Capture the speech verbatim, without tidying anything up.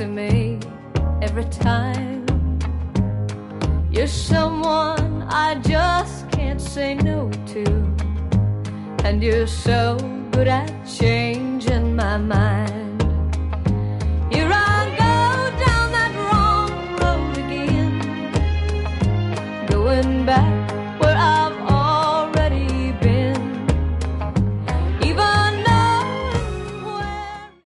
to me every time. You're someone I just can't say no to, and you're so good at changing my mind. Here I go down that wrong road again, going back